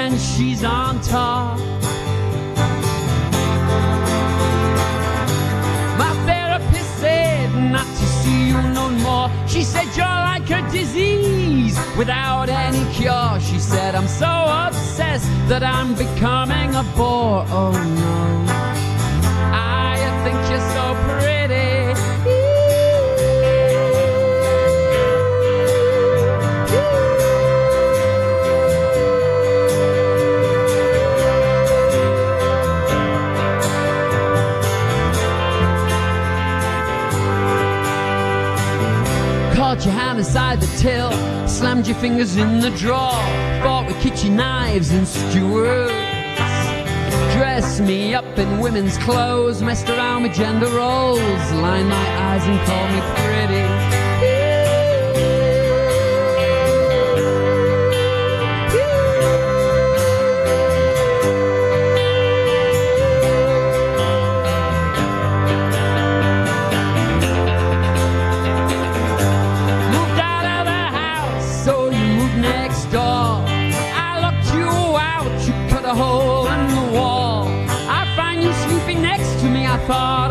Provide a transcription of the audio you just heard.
when she's on top. My therapist said not to see you no more. She said you're like a disease without any cure. She said I'm so obsessed that I'm becoming a bore. Oh no, I think you're so pretty. Caught your hand inside the till, slammed your fingers in the drawer, fought with kitchen knives and skewers, dressed me up in women's clothes, messed around with gender roles, lined my eyes and called me pretty. A hole in the wall. I find you sleeping next to me. I thought